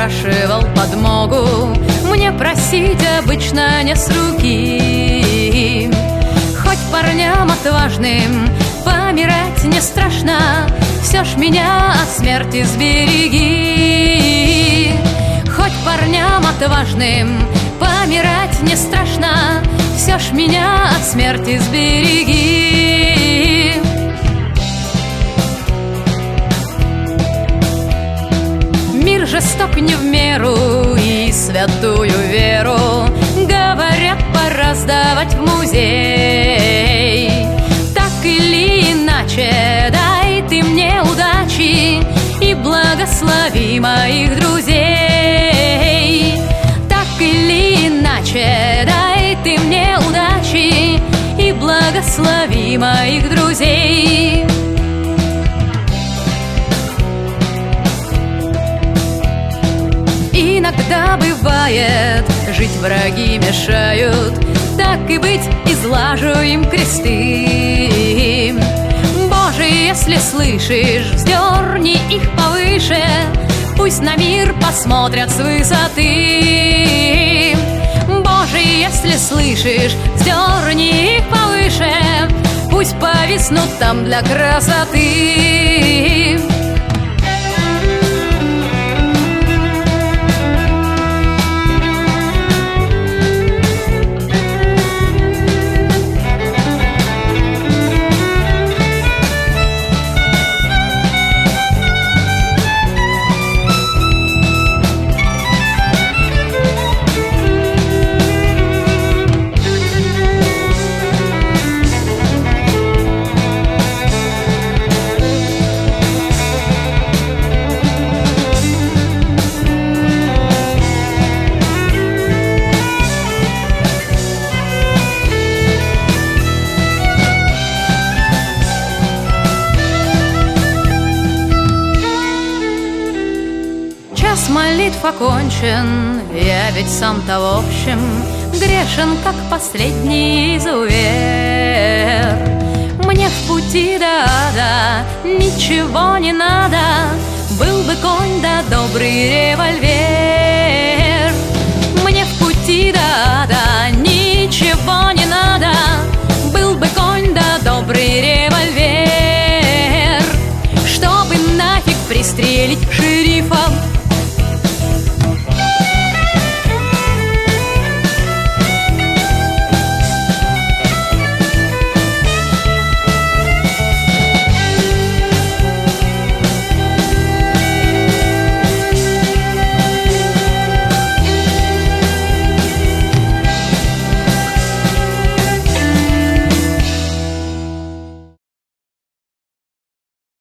выпрашивал подмогу, мне просить обычно не с руки. Хоть парням отважным помирать не страшно, все ж меня от смерти сбереги. Хоть парням отважным помирать не страшно, все ж меня от смерти сбереги. Мир жесток не в меру, и святую веру, говорят, пора сдавать в музей. Так или иначе, дай ты мне удачи и благослови моих друзей. Так или иначе, дай ты мне удачи и благослови моих друзей. Иногда бывает, жить враги мешают, так и быть, излажу им кресты. Боже, если слышишь, вздерни их повыше, пусть на мир посмотрят с высоты. Боже, если слышишь, вздерни их повыше, пусть повиснут там для красоты. Час молитв окончен, я ведь сам-то в общем грешен, как последний изувер. Мне в пути до ада ничего не надо, был бы конь да добрый револьвер.